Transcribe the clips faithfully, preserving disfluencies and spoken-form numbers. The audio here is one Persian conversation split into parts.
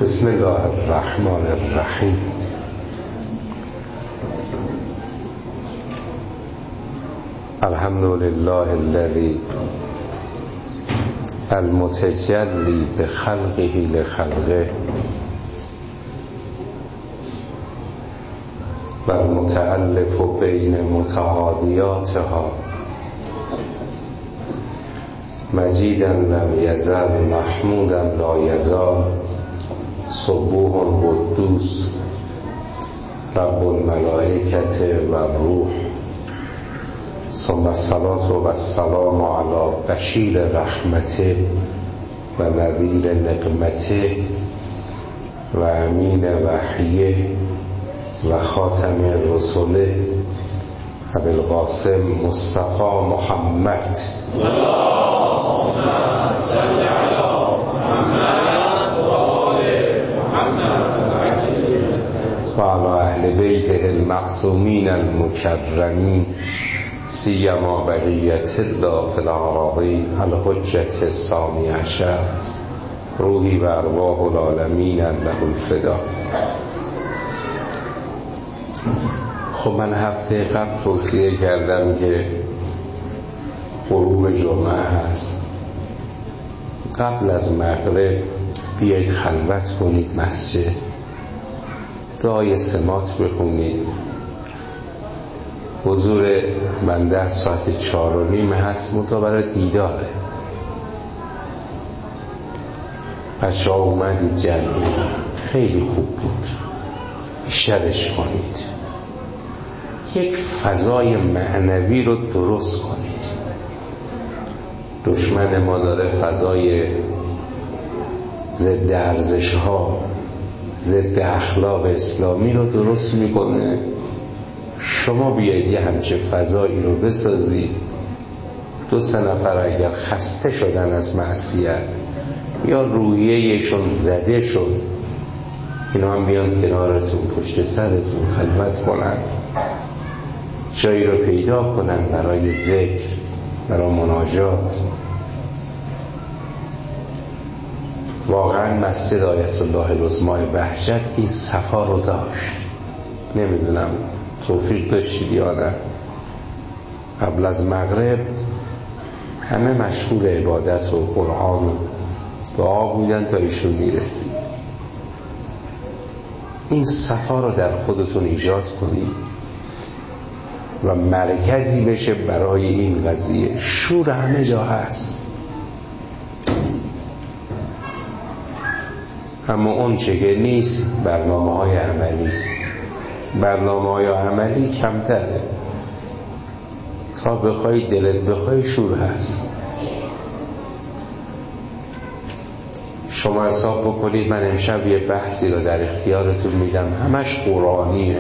بسم الله الرحمن الرحیم. الحمد لله الذي المتجلی بخلقه لخلقه و المتألف بین متحادیاتها مجیدا لم یزل محمودا لا یزال سبوح قدوس رب الملائکة و روح، ثم الصلاة و السلام علی بشیر رحمته و نذیر نقمته و امین وحیه و خاتم رسوله ابوالقاسم مصطفی محمد اللهم صل علی محمد و آل محمد و علی اهل بیته المعصومین المکرمین سیما بقیت الله فی الأراضین الحجة الثانی عشر روحی و ارواح العالمین له الفدا. خب من هفته قبل توصیه کردم که غروب جمعه هست، قبل از مغرب بیایید خلوت کنید مسجد، دعای سمات بخونید. حضور بنده ساعت چهار و نیم هست، منتها برای دیداره. بچه ها اومدید جمعی، خیلی خوب بود، بیشترش کنید. یک فضای معنوی رو درست کنید. دشمن ما داره فضای ضد ارزش ها، ضد اخلاق اسلامی رو درست میکنه. شما بیایید یه همچه فضایی رو بسازید. دو سه نفر اگر خسته شدن از معصیت یا روحیه‌شون زده شد، اینا هم بیان کنارتون، پشت سرتون خلوت کنن، جایی رو پیدا کنن برای ذکر، برای مناجات. واقعا مسجد آیت الله العظمی بهجت این صفا رو داشت. نمیدونم توفیق داشتید یا نه. قبل از مغرب همه مشغول عبادت و قرآن و دعا بودن تا ایشون میرسید. این صفا رو در خودتون ایجاد کنید و مرکزی بشه برای این قضیه. شور همه جا هست، اما اون چه که نیست برنامه های عملی است. برنامه های عملی کمتره. تا بخوای دلت بخوای شور هست. شما حساب بکنید من امشب یه بحثی رو در اختیارتون میدم، همش قرآنیه.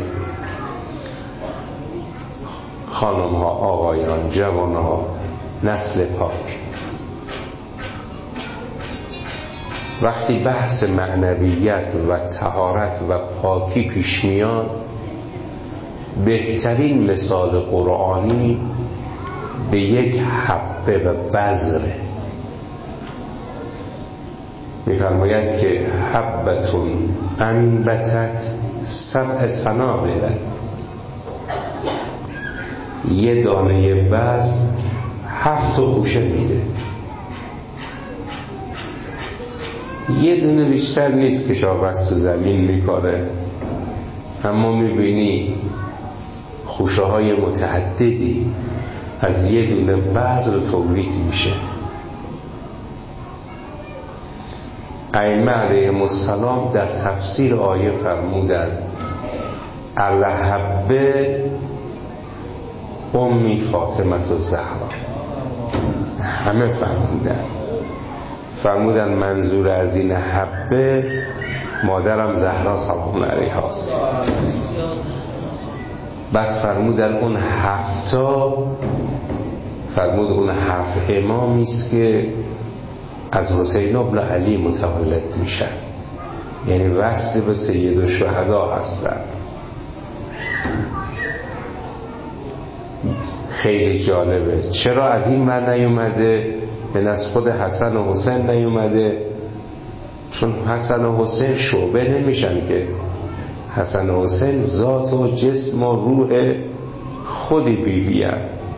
خانم ها، آقایان، جوان ها، نسل پاک، وقتی بحث معنویت و طهارت و پاکی پیش میاد، بهترین مثال قرآنی به یک حبه و بذره. میفرماید که حبتون انبتت سبع سنابل، یه دانه بذر هفت خوشه میده. یه دونه بیشتر نیست که کشاورز تو زمین میکاره، اما میبینی خوشه های متعددی از یه دونه بذر تولید میشه. ائمه علیهم السلام در تفسیر آیه فرمودن الحبه امی فاطمه الزهرا. همه فرمودن فرمودن منظور از این حبه مادرم زهرا سلام علیها است. بعد فرمودن اون هفتا، فرمود اون هفت امامی است که از حسین ابن علی متولد میشن، یعنی وصل به سید الشهدا هستن. خیلی جالبه. چرا از این ور نیومده؟ من از خود حسن و حسین نیومده؟ چون حسن و حسین شعبه نمیشن که. حسن و حسین ذات و جسم و روح خودی بیبی‌اند،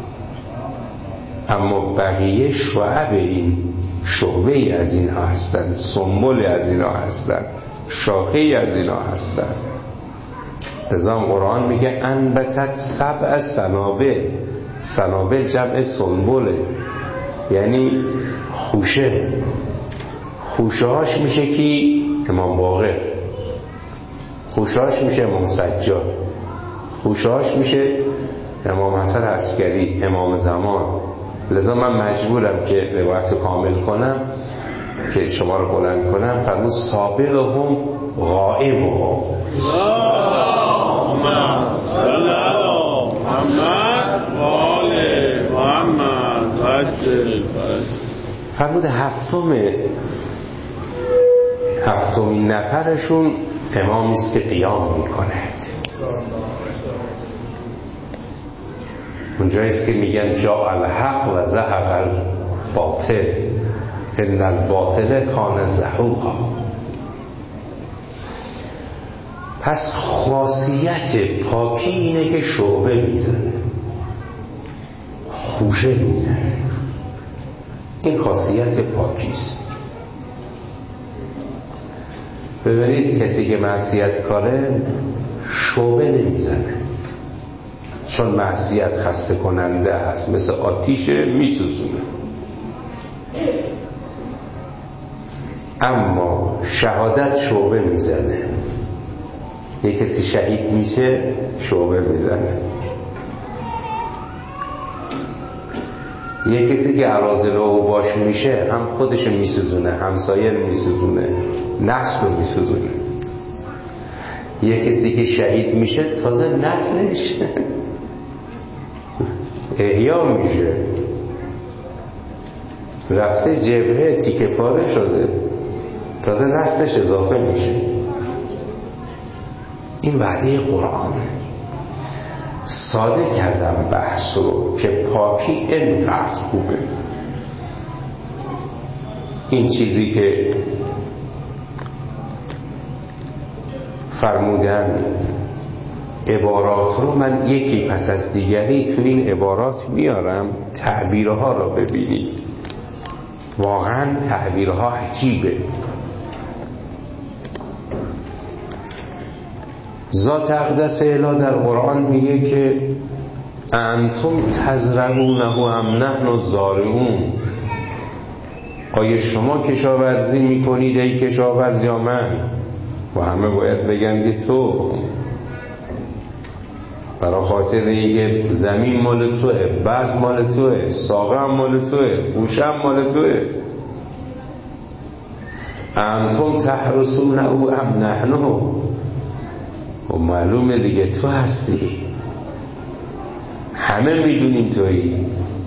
اما بقیه شعب این شعبه ای از اینها هستند، سنبل از اینها هستند، شاخه ای از اینها هستند. لذا قرآن میگه انبتت سبع سنابل. سنابل جمع سنبله، یعنی خوشه. خوشه هاش میشه کی؟ امام باقر. خوشه هاش میشه امام سجاد. خوشه هاش میشه امام حسن عسکری، امام زمان. لذا من مجبورم که روایت کامل کنم که شما رو بلند کنم. فرمود سابقهم غائبهم. اللهم صل علی محمد و آل محمد عجل. فرمود هفتم هفتمین نفرشون امامی است که قیام میکند. اونجاییست که میگن جاء الحق و زهق الباطل ان الباطل کان زهوقا. پس خاصیت پاکی اینه که شعبه میزنه، خوشه میزنه. این خاصیت پاکیست. ببینید کسی که معصیت کاره شعبه نمیزنه، چون معصیت خسته کننده است، مثل آتیش میسوزونه. اما شهادت شعبه میزنه. یک کسی شهید میشه شعبه میزنه. یک کسی که اراذل و باش میشه هم خودش میسوزونه، همسایه میسوزونه، نسل رو میسوزونه. یک کسی که شهید میشه تازه نسلش احیا میشه، رفته جبهه تیکه پاره شده، تازه نسلش اضافه میشه. این وعده قرآن. ساده کردم بحث رو که پاکی اینقدر خوبه. این چیزی که فرمودن عبارات رو من یکی پس از دیگری تو این عبارات میارم، تعبیرها رو ببینید. واقعا تعبیرها عجیبه. ذات اقدس اله در قرآن میگه که انتم تزرعونه ام نحن الزارعون. آیا شما کشاورزی میکنید ای کشاورز یا من؟ و همه باید بگن که تو. برای خاطر اینکه زمین مال توه، بذر مال توه، ساقه هم مال توه، گوشه هم مال توه. انتم تحرسونه ام نحن. و معلومه دیگه تو هستی، همه میدونیم تویی.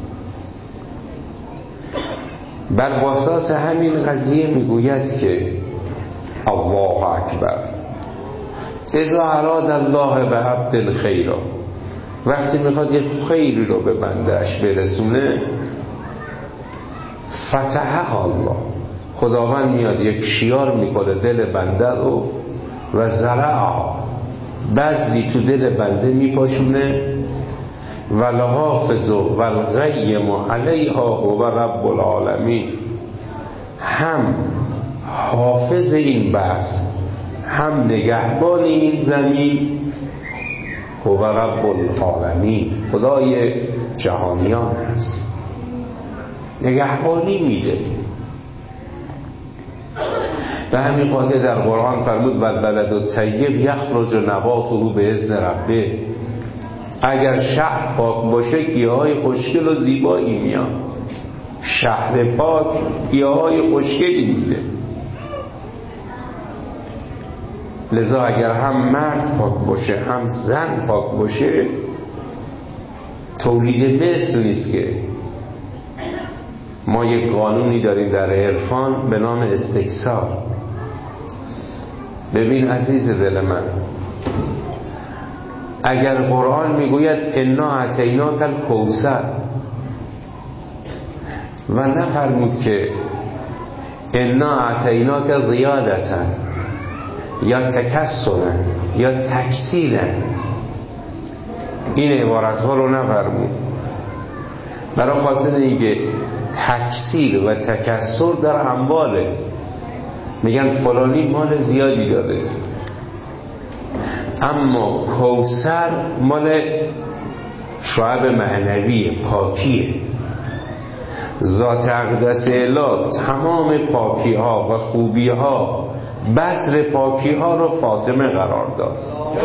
بر اساس همین قضیه میگوید که الله اکبر اذا اراد الله به عبد الخیر، وقتی میخواد یک خیری رو به بندهش برسونه، فتح الله، خداوند میاد یک شیار میکنه دل بنده رو، و زرع بذری تو دل بنده میپاشونه، و لحافظ و الغیم علیها و رب العالمین، هم حافظ این بذر هم نگهبان این زمین، و رب العالمین، خدای جهانیان هست، نگهبانی میده. به همین خاطر در قرآن فرمود والبلد الطیب یخرج نباته باذن ربه. اگر شهر پاک باشه گیاهای خوشگل و زیبایی میاد. شهر پاک گیاهای خوشگلی میده. لذا اگر هم مرد پاک باشه هم زن پاک باشه، تولید مثل نیست. که ما یک قانونی داریم در عرفان به نام استکثار. ببین عزیز دل من، اگر قرآن میگوید انا اعطیناک الکوثر و نفرمود که انا اعطیناک زیادتا یا تکسرا یا تکسیلا، این عبارت ها رو نفرمون، برای خاطر اینکه تکسیر و تکسر در امواله. میگن فلانی مال زیادی داره، اما کوثر مال شعب معنویه، پاکیه. ذات اقدس اله تمام پاکی ها و خوبی ها، بذر پاکی ها رو فاطمه قرار داد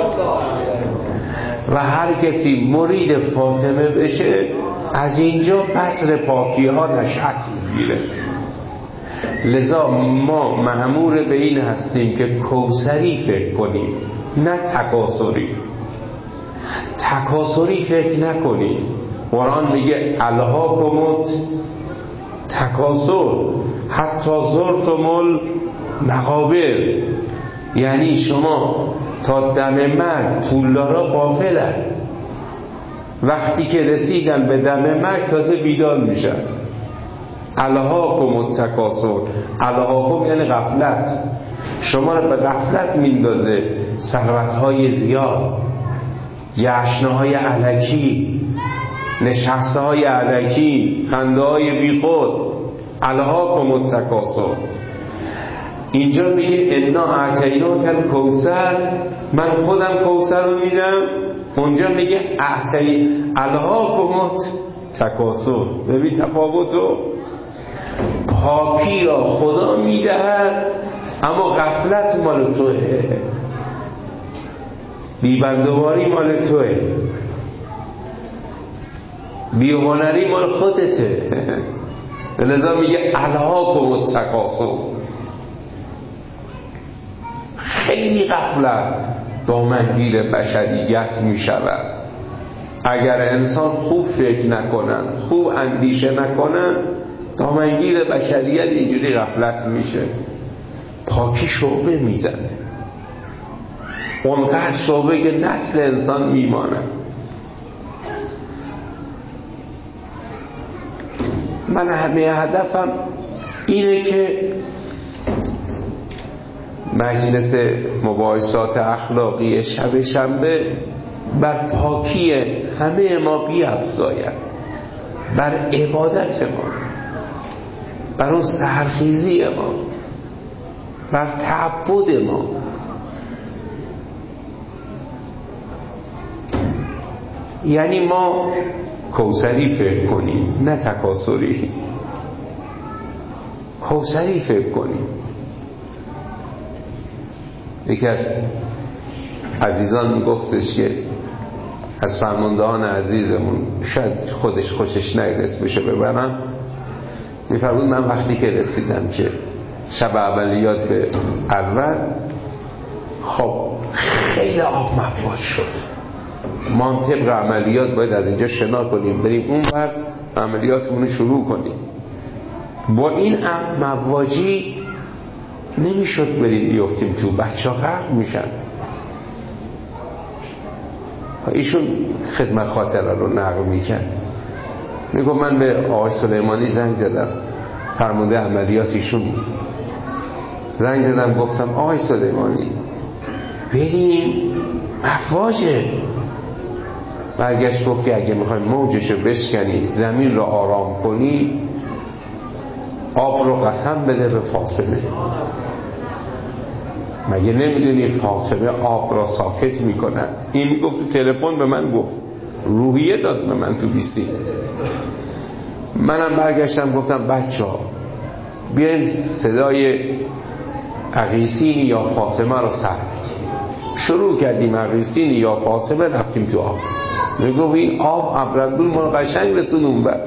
و هر کسی مرید فاطمه بشه از اینجا بذر پاکی ها نشأت میگیره. لذا ما مأمور به این هستیم که کوثری فکر کنیم، نه تکاسری. تکاسری فکر نکنیم. قرآن میگه الهاکم تکاسر حتی زرتم المقابر، یعنی شما تا دم مرگ پولدارا غافلن، وقتی که رسیدن به دم مرگ تازه بیدار میشن. الهاکم التکاسر، الهاکم یعنی غفلت، شما رو به غفلت میندازه ثروت‌های زیاد، جشن‌های الکی، نشست‌های الکی، خنده‌های بیخود. الهاکم التکاسر. اینجا میگه انا اعطیناک الکوثر، من خودم کوثر رو میدم. اونجا میگه اعطی الهاکم التکاسر. ببین تفاوتو، پاکی را خدا میدهد اما غفلت مال توه، بیبندواری مال توه، بیهنری مال خودته. لذا میگه الهاکم التکاسر. خیلی غفلت دامنگیر بشریت میشود. اگر انسان خوب فکر نکنن، خوب اندیشه نکنن، دامنگیر بشریت اینجوری غفلت میشه. پاکی شعبه میزنه، اونقدر شعبه که نسل انسان میمانه. من همه هدفم اینه که مجلس مباحثات اخلاقی شب شنبه بر پاکی همه ما بیفزاید، بر عبادت ما، بر اون سحرخیزی ما، بر تعبد ما. یعنی ما کوثری فکر کنیم، نه تکاسری. کوثری فکر کنیم. یکی از عزیزان میگفتش که از فرماندهان عزیزمون، شاید خودش خوشش نیاد اسمشو ببرم، میفرمود من وقتی که رسیدم که شب عملیات به اول، خب خیلی آب مفاج شد، ما هم طبق عملیات باید از اینجا شنا کنیم بریم اون بر عملیاتمون شروع کنیم. با این مواجی نمیشد بریم بیفتیم تو، بچه ها غرق میشن. ایشون خدمت خاطره رو نقل میکرد، میگم من به آقای سلیمانی زنگ زدم، فرمانده عملیات ایشون بود. زنگ زدم گفتم آقای سلیمانی بریم مفاجه. برگشت گفت که اگه میخوایم موجشو بشکنی، زمین رو آرام کنی، آب رو قسم بده به فاطمه. مگه نمیدونی فاطمه آب را ساکت میکنه؟ این گفت تو تلفن به من گفت، روحیه داد به من تو بیسی. منم برگشتم گفتم بچه ها بیاین صدای اغیثین یا فاطمه رو سر بدیم. شروع کردیم اغیثین یا فاطمه، رفتیم تو آب. میگو این آب ابرندون ما قشنگ رسون اون بر.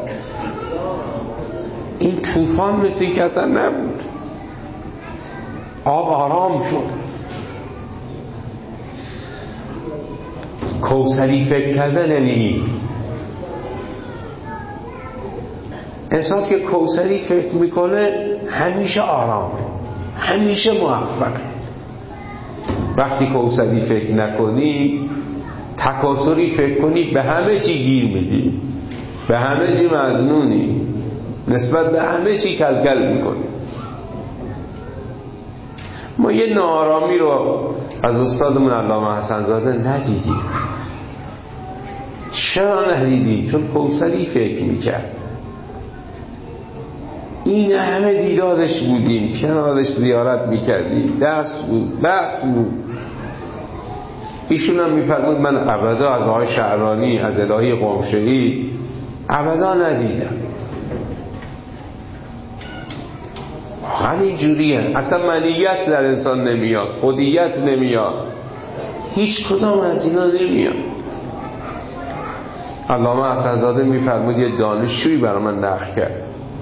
این طوفان مثل این که اصلا نبود، آب آرام شد. کوثری فکر کردن یعنی این. انسان که کوثری فکر میکنه همیشه آرام، همیشه موفق. وقتی کوثری فکر نکنی، تکاسری فکر کنی، به همه چی گیر میدی، به همه چی مظنونی، نسبت به همه چی کلکل میکنی. ما یه ناآرامی رو از استادمون علامه حسن زاده ندیدیم. چرا ندیدیم؟ چون کوثری فکر میکرد. این همه دیدادش بودیم، کنارش زیارت میکردیم، درس بود، بحث بود. ایشون هم میفرمود من ابدا از آقای شعرانی، از الهی قمشه‌ای ابدا ندیدم. واقعا اینجوریه، اصلا منیت در انسان نمیاد، خودیت نمیاد، هیچ کدام از اینا نمیاد. علامه حسن زاده میفرمود یه دانشجویی برای من نقل کرد،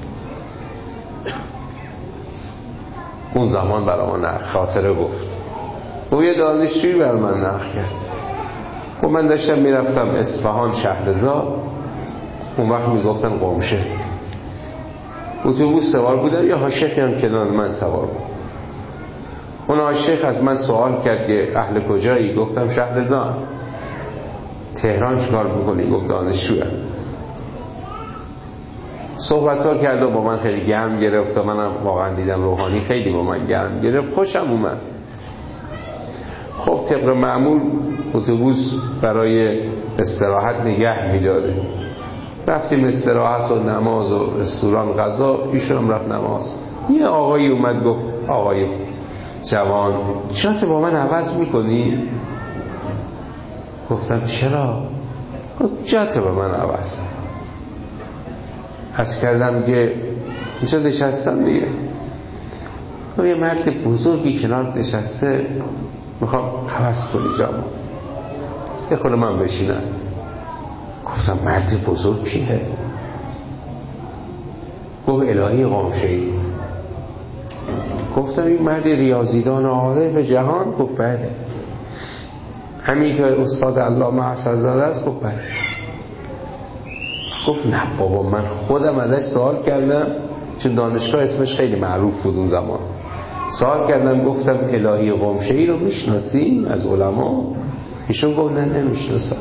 اون زمان برای من نقل خاطره گفت، او یه دانشجویی برای من نقل کرد. و من داشتم میرفتم اصفهان شهرزاد، اون وقت میگفتن قمشه، اتوبوس سوار بودم، یه حاشیخی هم کنار من سوار بود. اون حاشیخ از من سوال کرد که اهل کجایی؟ گفتم شهرزاد. تهران چیکار میکنی؟ گفت دانشجوام. صحبت ها کرد و با من خیلی گرم گرفت و منم واقعا دیدم روحانی خیلی با من گرم گرفت، خوشم اومد. خب طبق معمول اتوبوس برای استراحت نگه میداره، رفتیم استراحت و نماز و رستوران غذا، ایشون هم رفت نماز. یه آقایی اومد گفت آقای جوان جات با من عوض میکنی؟ گفتم چرا؟ گفت جات با من عوض. حس کردم که اینجا نشستم دیگه، یه مرد بزرگی کنار نشسته، میخوام عوض کنی جامو، یه خود من بشینم. گفتم مرد بزرگ کیه؟ گفت الهی قمشه‌ای. گفتم این مرد ریاضیدان عارف جهان؟ گفت بله. همین که استاد علامه حسن زاده است؟ گفت بله. گفت نه بابا، من خودم ازش سوال کردم، چون دانشگاه اسمش خیلی معروف بود اون زمان، سوال کردم گفتم الهی قمشه‌ای رو میشناسین از علما؟ ایشون گفت نه نمیشناسم.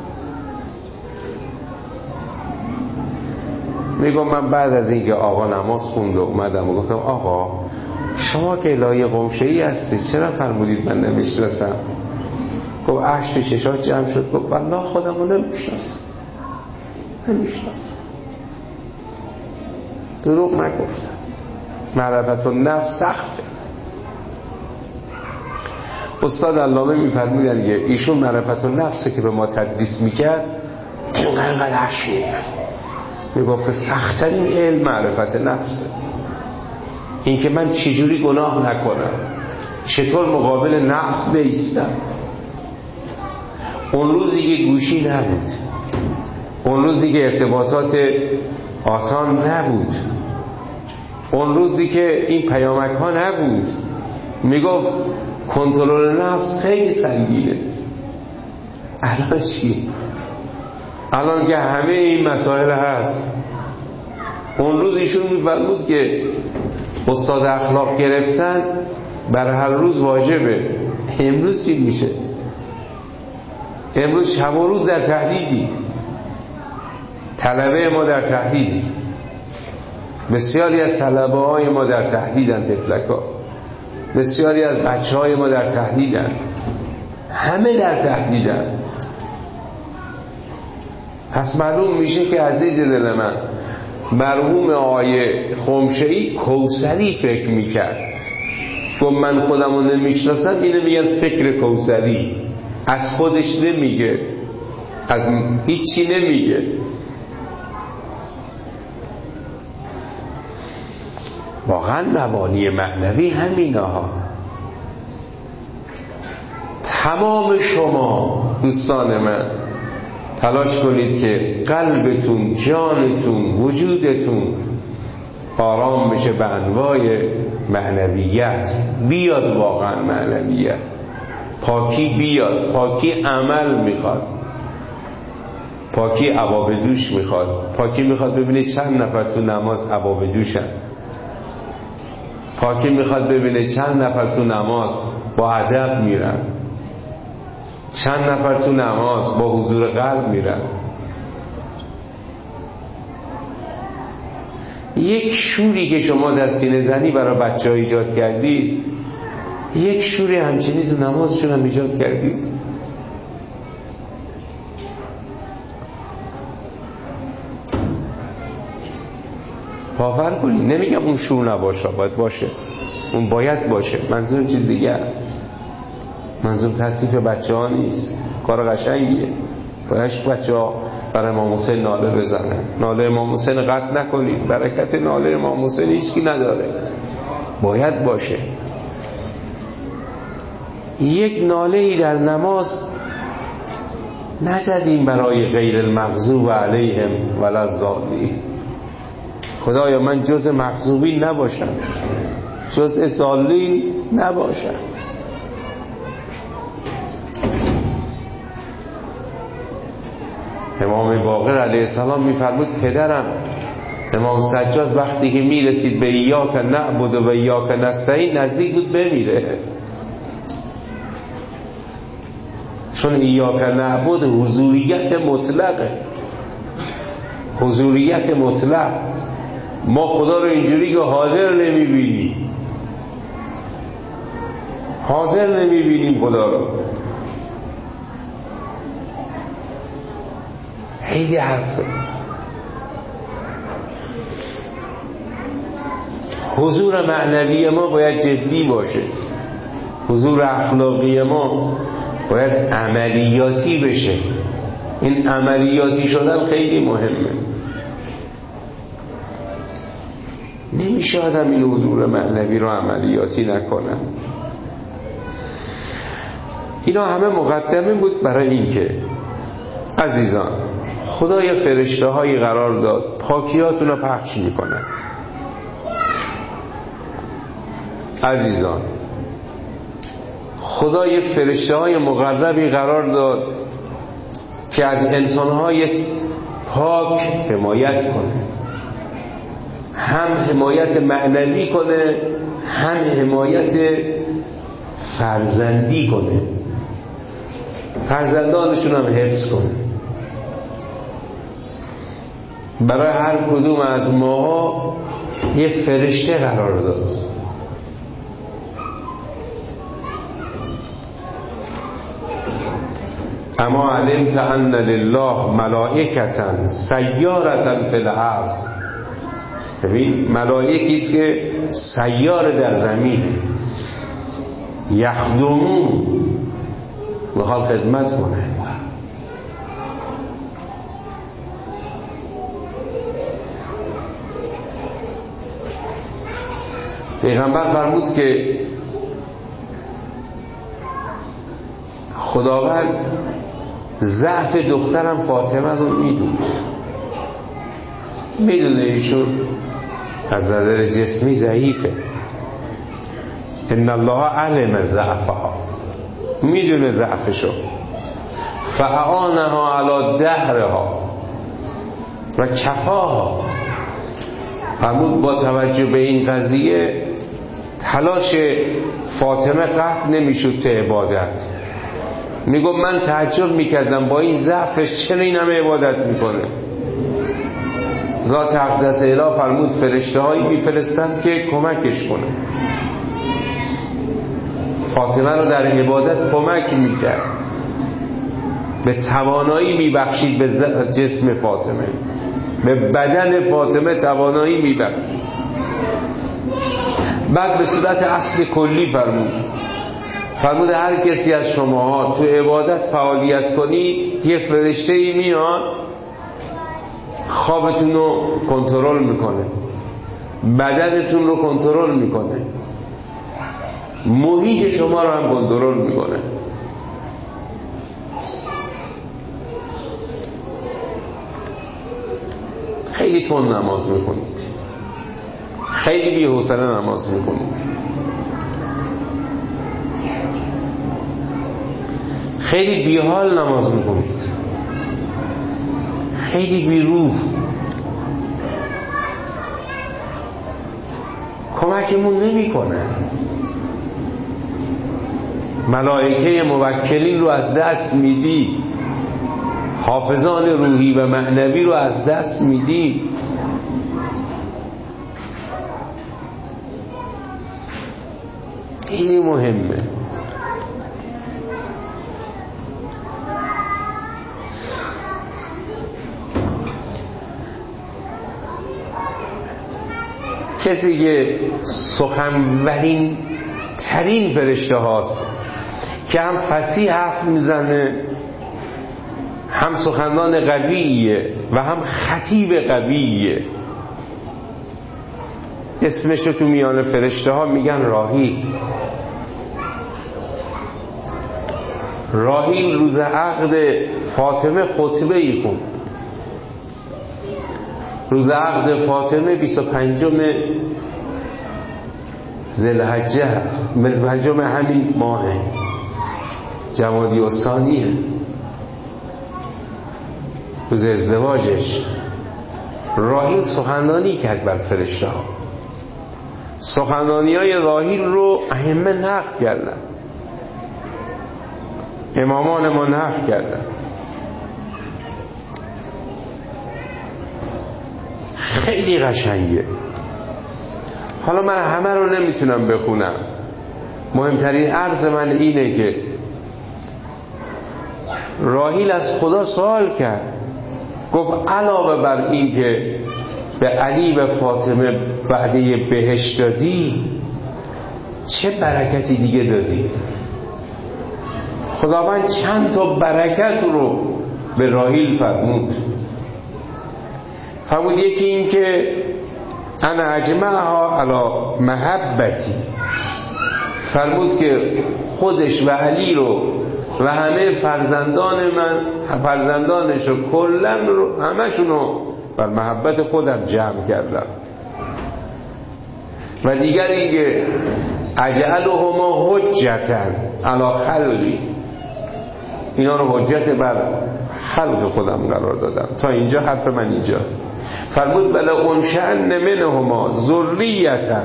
میگم من بعد از اینکه آقا نماز خوند و اومدم و گفتم آقا شما که الهی قمشه‌ای هستی چرا فرمودید من نمیشناسم؟ گفت اشک ششات جمع شد، گفت والله خودم رو نمیشناسم نمیشناسم. دروغ نگفتم. معرفت النفس سخته. استاد علامه میفرمودن که ایشون معرفت النفس که به ما تدریس میکرد اینقدر اشک میگفت، میگفت سخت‌ترین علم معرفت نفسه، این که من چجوری گناه نکنم، چطور مقابل نفس بایستم. اون روزی که گوشی نبود، اون روزی که ارتباطات آسان نبود، اون روزی که این پیامک ها نبود، میگفت کنترل نفس خیلی سنگینه. الان چی؟ الان که همه این مسائل هست. اون روز ایشون میفرمود که استاد اخلاق گرفتن بر هر روز واجبه. امروز چی میشه؟ امروز شب و روز در تهدیدی، طلبه ما در تهدیدی، بسیاری از طلبه های ما در تهدیدن، تفلکا بسیاری از بچه های ما در تهدیدن، همه در تهدیدن. پس معلوم میشه که عزیز دل من مرحوم آقای قمشه‌ای کوثری فکر میکرد. گفت من خودم رو نمیشناسم، اینو میگن فکر کوثری. از خودش نمیگه، از هیچی نمیگه. واقعا مبانی معنوی همینها. تمام شما دوستان من تلاش کنید که قلبتون، جانتون، وجودتون آرام بشه به انواع معنویت، بیاد واقعا معنویت، پاکی بیاد. پاکی عمل میخواد، پاکی عبابدوش میخواد، پاکی میخواد ببینه چند نفر تو نماز عبابدوشن، پاکی میخواد ببینه چند نفر تو نماز با ادب میرن، چند نفر تو نماز با حضور قلب میرن. یک شوری که شما در سینه زنی برای بچه ها ایجاد کردید یک شوری همچنین تو نمازشون هم ایجاد کردید. باور کنید، نمیگم اون شور نباشه، باید باشه، اون باید باشه، منظور چیز دیگه است. منظور تصریف بچه ها نیست، کار قشنگیه. باید بچه ها برای امام حسین ناله بزنن. ناله امام حسین قطع نکنید، برکت ناله امام حسین هیچکی نداره، باید باشه. یک ناله ای در نماز نزدیم برای غیر المغضوب علیهم ولا الضالین. خدایا من جز مغضوبین نباشم، جز ضالین نباشم. امام باقر علیه السلام میفرمود پدرم امام سجاد وقتی که میرسید به ایاک نعبد و ایاک نستعین نزدیک بود بمیره، چون ایاک نعبد حضوریت مطلقه، حضوریت مطلق. ما خدا رو اینجوری که حاضر نمیبینیم، حاضر نمیبینیم خدا رو. خیلی حرفه. حضور معنوی ما باید جدی باشه، حضور اخلاقی ما باید عملیاتی بشه. این عملیاتی شدن خیلی مهمه. نمیشه آدم این حضور معنوی رو عملیاتی نکنن. اینا همه مقدمه بود برای این که عزیزان خدا یه فرشته هایی قرار داد پاکیاتون رو پخش میکنن. عزیزان خدا یک فرشته های مقربی قرار داد که از انسان های پاک حمایت کنه، هم حمایت معنوی کنه هم حمایت فرزندی کنه، فرزندانشون هم حفظ کنه. برای هر کدوم از ماها یه فرشته قرار داد. اما علمت ان لله ملائکة سیارة فی الارض. ببین ملائکی است که سیار در زمین، یخدمون، میخواد خدمت کنه. پیغمبر فرمود که خداوند ضعف دخترم فاطمه رو میدونه، میدونه ایشون از نظر جسمی ضعیفه. ان الله علم ضعفها، میدونه ضعفشو. فاعانها علی دهرها و کفاها. فرمود با توجه به این قضیه تلاش فاطمه قطع نمیشد تو عبادت. میگم من تعجب میکردم با این ضعفش چرا این همه عبادت میکنه. ذات اقدس اله فرمود فرشته هایی میفرستن که کمکش کنه. فاطمه رو در عبادت کمک میکرد، به توانایی میبخشید به جسم فاطمه، به بدن فاطمه توانایی میبخشید. بعد به صورت اصل کلی فرمود فرمود هر کسی از شماها تو عبادت فعالیت کنی یه فرشته‌ای میاد خوابتون رو کنترل میکنه، بدنتون رو کنترل میکنه، محیط شما رو هم کنترل میکنه. خیلی تند نماز میکنید، خیلی بی‌حوصله نماز میکنید، خیلی بی‌حال نماز میکنید، خیلی بی‌روح. کمکمون نمیکنه. ملائکه موکلین رو از دست میدی، حافظان روحی و معنوی رو از دست میدی. خیلی مهمه. کسی که سخنورین ترین فرشته هاست که هم فصیح حرف میزنه، هم سخنان قویه و هم خطیب قویه، اسمش رو تو میان فرشته ها میگن راحیل. راحیل روز عقد فاطمه خطبه ای خوند. روز عقد فاطمه بیست و پنجم ذوالحجه هست، پنجم همین ماه جمادی الثانیه، روز ازدواجش. راحیل سخنرانی کرد بر فرشته ها. سخنرانی های راحیل رو ائمه نقل کردن، امامان ما نقل کردن. خیلی قشنگه. حالا من همه رو نمیتونم بخونم، مهمترین عرض من اینه که راحیل از خدا سوال کرد، گفت علاوه بر این که به علی و فاطمه وعده بهشت دادی، چه برکتی دیگه دادی؟ خداوند چند تا برکت رو به راحیل فرمود. فرمود یکی این که انا اجمعها علی محبتی، فرمود که خودش و علی رو و همه فرزندان من، فرزندانش رو کلا رو همشون رو بر محبت خودم جمع کردم. و دیگر این که اجعلهما حجتا علی خلقی، اینا رو حجت بر خلق خودم قرار دادم. تا اینجا حرف من اینجاست. فرمود بل انشأن منهما ذریة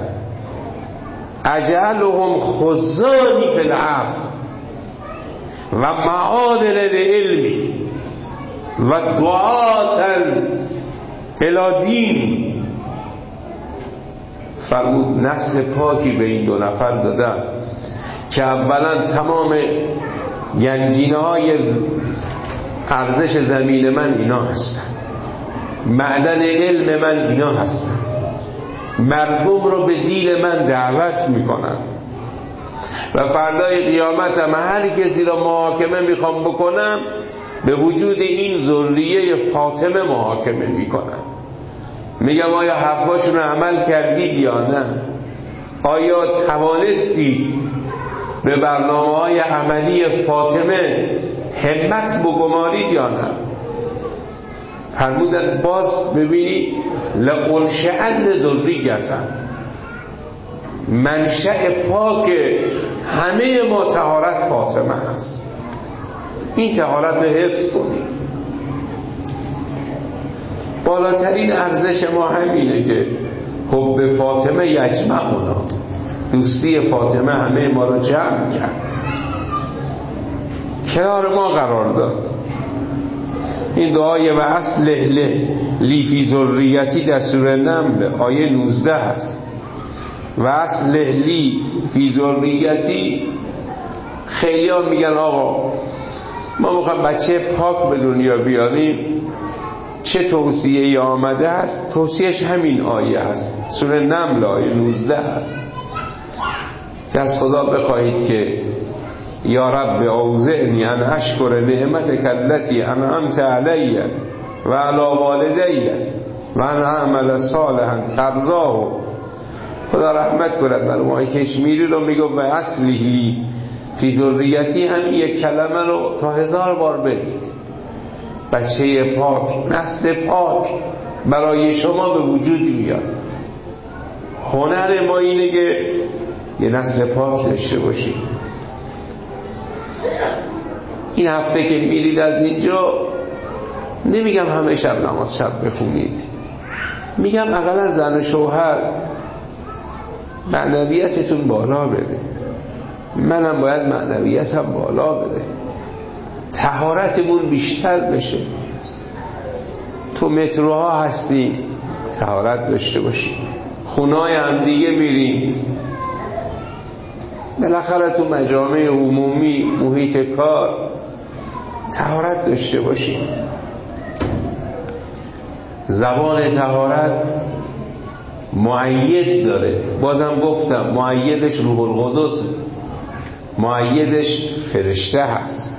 اجعلهم خزانی فی الارض و معادن للعلم و دعاة الی دین. فرمود نسل پاکی به این دو نفر دادم که اولا تمام گنجینه های ارزش زمین من اینا هستن، معدن علم من اینا هستن، مردم رو به دین من دعوت میکنن و فردای قیامت هم هر کسی رو محاکمه میخوام بکنم به وجود این ذریه فاطمه محاکمه میکنم. میگم آیا حرفاشون رو عمل کردید یا نه؟ آیا توانستید به برنامه های عملی فاطمه همت بگمارید یا نه؟ فرمودن باز ببینید لانشأن ذریة، منشأ پاک همه ما طهارت فاطمه هست. این طهارت رو حفظ کنید. بالاترین ارزش ما همینه که حب فاطمه یجمعنا، دوستی فاطمه همه ما رو جمع کرد، کنار ما قرار داد. این دعای و اصلح لی فی ذریتی در سوره نمل آیه نوزده هست. و اصلح لی فی ذریتی، خیلی ها میگن آقا ما میخوایم بچه پاک به دنیا بیاریم، چه توصیه آمده هست؟ توصیهش همین آیه هست، سوره نمل آیه نوزده هست که از خدا بخواهید که یا رب اوزعنی ان اشکر نعمتک التی انعمت علی و علی والدی و ان اعمل صالحا ترضاه. خدا رحمت کند بر ما. کشمیری رو میگه و اصلی فی ذریتی، هم یک کلمه رو تا هزار بار بگید. بچه پاک، نسل پاک برای شما به وجود میاد. هنر ما اینه که یه نسل پاک داشته باشیم. این هفته که میرید از اینجا، نمیگم همه شب نماز شب بخونید، میگم اقلا زن و شوهر معنویتتون بالا بده، منم باید معنویتم بالا بده، طهارتمون بیشتر بشه. تو متروها هستیم طهارت داشته باشیم، خونه‌های هم دیگه میریم بالاخره تو مجامع عمومی، محیط کار طهارت داشته باشیم. زبان طهارت مؤید داره. بازم گفتم مؤیدش روح القدس، مؤیدش فرشته هست.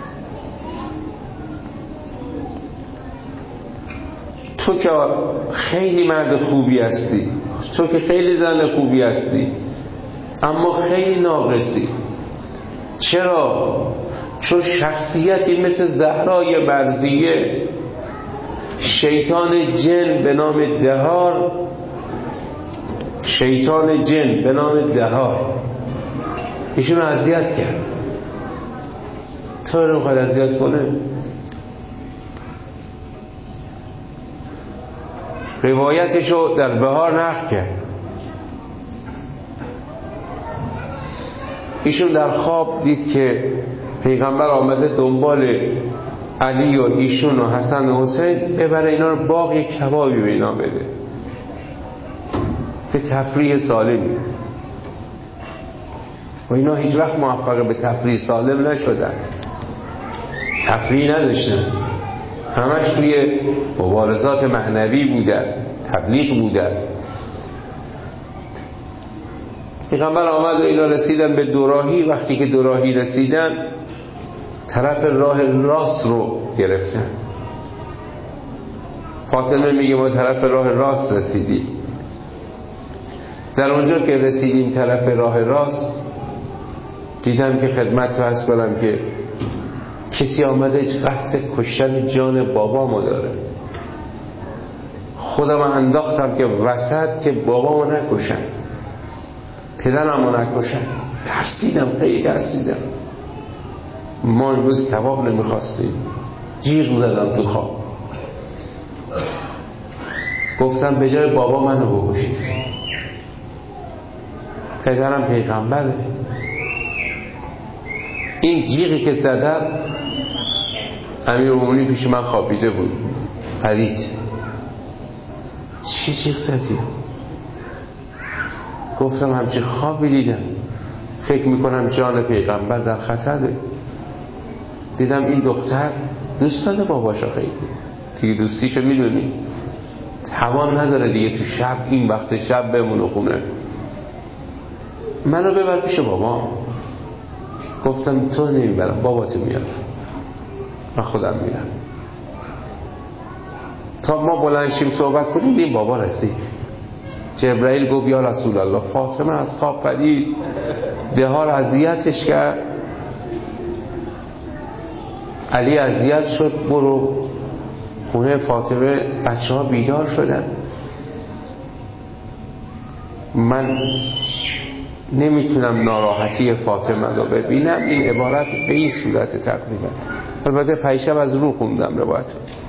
تو که خیلی مرد خوبی هستی، تو که خیلی زن خوبی هستی، اما خیلی ناقصی. چرا؟ چون شخصیتی مثل زهرای برزیه شیطان جن به نام دهار شیطان جن به نام دهار ایشون رو اذیت کرد. تو رو میخواد اذیت کنه؟ روایتشو در بهار نقل کرد. ایشون در خواب دید که پیغمبر آمده دنبال علی و ایشون و حسن و حسین ببره اینا رو باغ یک کبابی به اینا بده، به تفریح سالمی. و اینا هیچ وقت موفق به تفریح سالم نشدن، تفریح نداشتن، همش توی مبارزات معنوی بودن، تبلیغ بودن. پیغمبر آمد و اینا رسیدن به دوراهی. وقتی که دوراهی رسیدن طرف راه راست رو گرفتن. فاطمه میگه ما طرف راه راست رسیدیم. در اونجا که رسیدیم طرف راه راست دیدم که خدمت رو هست کنم که کسی آمده قصد کشتن جان بابامو داره. خودم انداختم که وسط که بابامو نکشن، پدرمو نکشن. ترسیدم، خیلی ترسیدم. ما امروز کباب نمیخواستیم. جیغ زدم تو خواب، گفتم به جای بابا منو بکشید، پدرم پیغمبره. این جیغی که زدم امیرالمومنین پیش من خوابیده بود، پرید. چی جیغ زدی؟ گفتم همچی خوابی دیدم، فکر میکنم جان پیغمبر در خطره. دیدم این دختر دوست داره باباشو، خیلی دیگه دوستیشو میدونی، توان نداره دیگه تو شب این وقت شب بمونه خونه. منو ببر پیش بابا. گفتم تو نمیبرم، باباتو میارم، من خودم میرم. تا ما بلند شیم صحبت کنیم این بابا رسید. جبرائیل گفت یا رسول الله فاطمه از خواب پرید، دهار اذیتش کرد، علی اذیت شد، برو خونه فاطمه. بچه ها بیدار شدن. من نمیتونم ناراحتی فاطمه رو ببینم. این عبارت به این صورت تقریبا، البته پیشب از رو خوندم روایت.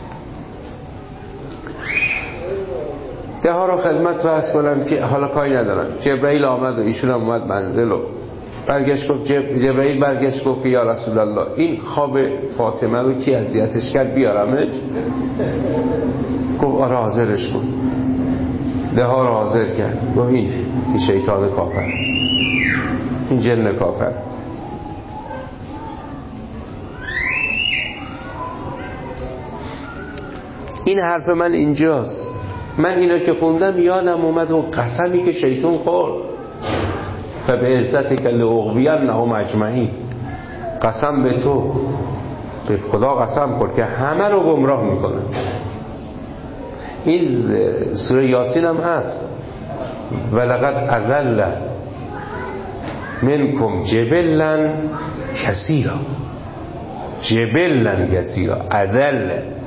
ده ها رو خدمت رو عرض کنم که حالا کاری ندارم. جبرائیل آمد و ایشون هم اومد منزل و برگشت گفت جب... جبرائیل برگشت گفت یا رسول الله این خواب فاطمه رو کی اذیتش کرد بیارمش؟ گفت آره حاضرش کن. ده ها رو حاضر کرد. گفت این این شیطان کافر، این جن کافر. این حرف من اینجاست. من اینا که خوندم یادم اومد اون قسمی که شیطان خورد، فبه عزتک لأغوینهم اجمعین. قسم به تو، به خدا قسم خورد که همه رو گمراه میکنه. این سوره یاسین هم هست، ولقد اضل منکم جبلا کثیرا. جبلا کثیرا، اضل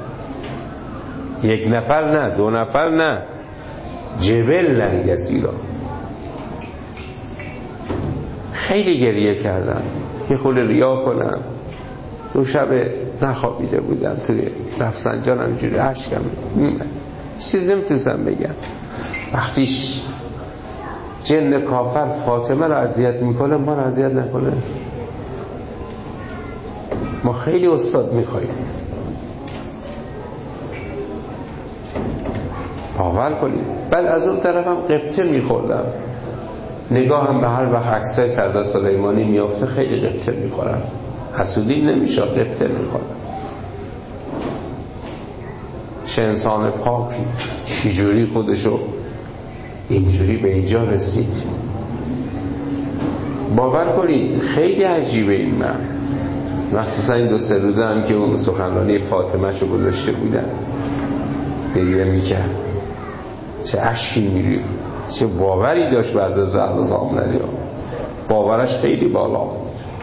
یک نفر نه، دو نفر نه، جبلا کثیرا. خیلی گریه کردم یه خود ریا کنم. دو شب نخوابیده بودم، توی رفسنجانم اینجوری اشکم چیزی نمیتونستم بگم. وقتیش جن کافر فاطمه رو اذیت میکنه، ما رو اذیت نکنه. ما خیلی استاد میخواییم، باور کنید. بعد از اون طرف هم قبطه میخوردم. نگاه هم به هر وقت عکسای سردار سلیمانی میافته خیلی قبطه میخورن. حسودی نمیشه، قبطه میخورن. چه انسان پاکی، چجوری خودشو اینجوری به اینجا رسید. باور کنید خیلی عجیبه این من، مخصوصا این دو سه روزه هم که اون سخنرانی فاطمه شو گذاشته بودن گریه میکرد، چه اشکی میریخت، چه باوری داشت بعد از رحل زامنری ها. باورش خیلی بالا بود.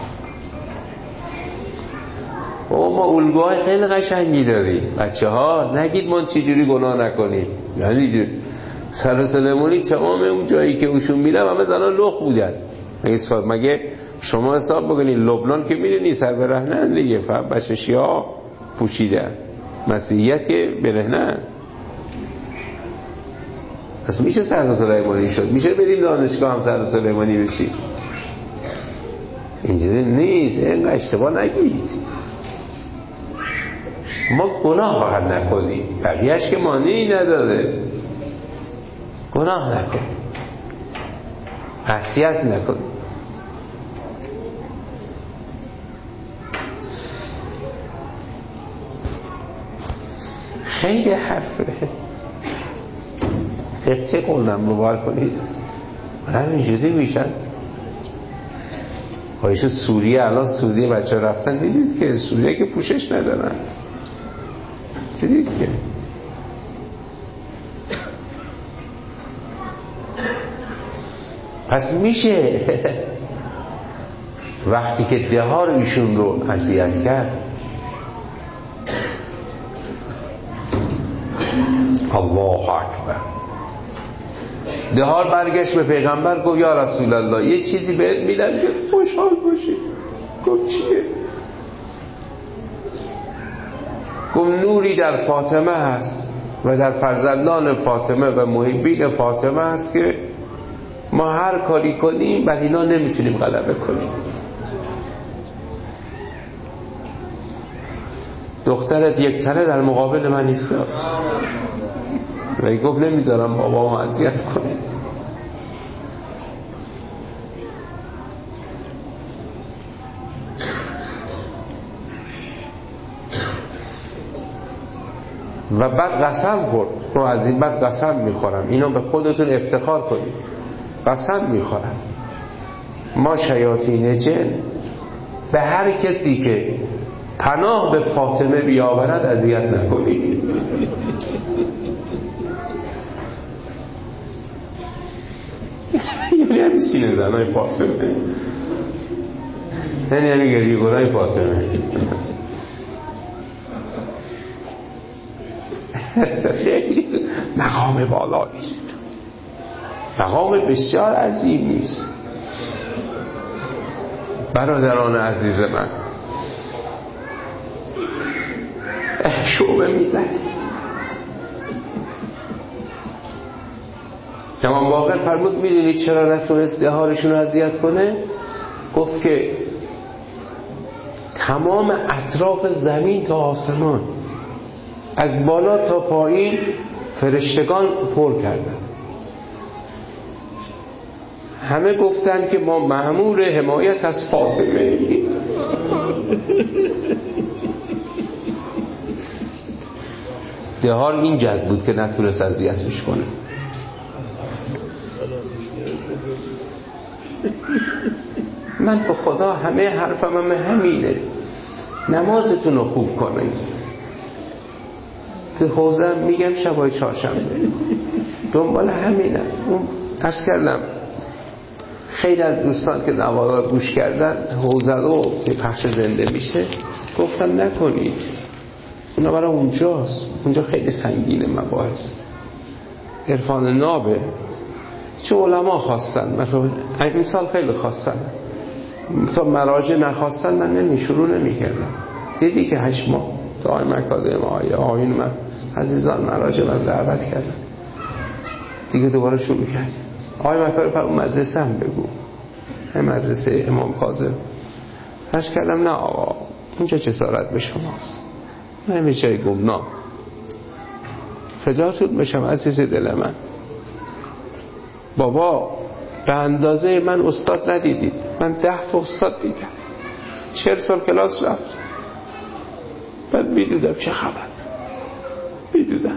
او ما الگوهای خیلی قشنگی داریم بچه ها، نگید ما چجوری گناه نکنیم. یعنی سردار سلیمانی تمام اون جایی که اوشون میرم همه زنان لخ بودن. مگه شما حساب بکنید لبنان که میدونی سر برهنن دیگه، فقط بچه شیعه پوشیدن، مسیحیت که برهنن. پس میشه سردار سلیمانی شد؟ میشه بریم دانشگاه هم سردار سلیمانی بشی؟ اینجوری نیست. اینقدر اشتباه نگید. ما گناه فقط نکنیم، بقیهش که مانعی نداره. گناه نکنیم، معصیت نکنیم. خیلی حرفه قبطه قلنم رو بار کنید هم اینجوری میشن. خواهیش سوریه، الان سوریه بچه رفتن دیدید که سوریه که پوشش ندارن، دیدید که پس میشه وقتی که دهار ایشون رو اذیت کرد، الله اکبر، دهار برگشت به پیغمبر گفت یا رسول الله یه چیزی بهت میدم که خوشحال باشی. گفت چیه؟ گفت نوری در فاطمه هست و در فرزندان فاطمه و محبین فاطمه هست که ما هر کاری کنیم بر اینا نمیتونیم غلبه کنیم. دخترت یک تنه در مقابل من ایستاد و گفت نمیذارم بابا ما اذیت کنیم. و بعد قسم خورد، رو از این بعد قسم میخورم، اینو به خودتون افتخار کنید، قسم میخورم ما شیاطین جن به هر کسی که پناه به فاطمه بیاورد اذیت نکنید. یعنی همین سینه زنای فاطمه، یعنی همین گریه گرای فاطمه. خیلی مقام بالایی است، مقام بسیار عظیمی است. برادران عزیز من، شعبه میزنه. امام باقر فرمود میدونید چرا نتونست دهارشون رو اذیت کنه؟ گفت که تمام اطراف زمین تا آسمان، از بالا تا پایین فرشتگان پر کردن. همه گفتن که ما مأمور حمایت از فاطمه ایم. دهار این جد بود که نتونست اذیتش کنه. من به خدا همه حرفم هم همینه، نمازتون رو خوب کنید. تو حوزه میگم شبای چهارشنبه دنبال همینم. اون عرض کردم خیلی از دوستان که نوارا گوش کردن حوزه رو که پخش زنده میشه گفتم نکنید، اونا برای اونجاست، اونجا خیلی سنگینه مباحث، عرفان نابه. چه علما خواستن، مثلا این سال خیلی خواستن، تا مراجع نخواستن من نمی شروع نمی کردم. دیدی که هشت ماه دائم اکادمی آیه آیین من عزیزان مراجع من دعوت کردن، دیگه دوباره شروع کرد. آیه مکار پر اون مدرسه هم بگو، این مدرسه امام کاظم. هش کردم نه آقا اونجا جسارت به شماست، من همه جای گمنام فداتون بشم عزیز دل من. بابا به اندازه من استاد ندیدید. من ده تا استاد دیدم، چهل سال کلاس رفت، بعد میدودم چه خبر، میدودم